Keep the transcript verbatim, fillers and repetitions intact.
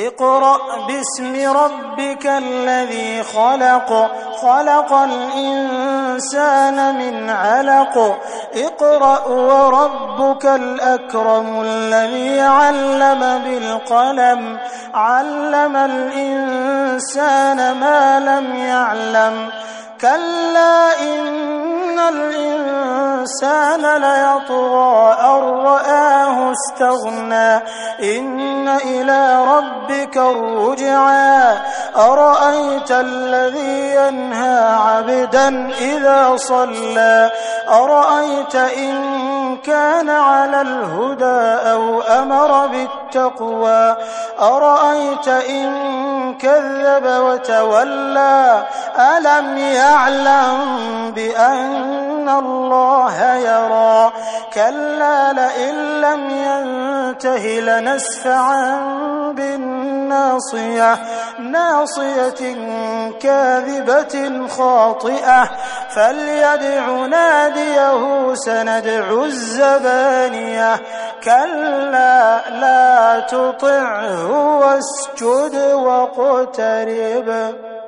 اقرأ باسم ربك الذي خلق خلق الإنسان من علق اقرأ وربك الأكرم الذي علم بالقلم علم الإنسان ما لم يعلم كلا إن الإنسان ليطغى أن رآه استغنى إن إلى ربك الرجعى أرأيت الذي ينهى عبدا إذا صلى أرأيت إن كان على الهدى أو أمر بالتقوى أرأيت إن كذب وتولى ألم يعلم بأن الله يرى كلا لئن لم ينته لنسفعا بالناصية ناصية كاذبة خاطئة فليدع ناديه سندع الزبانية كلا لا تطعه واسجد واقترب.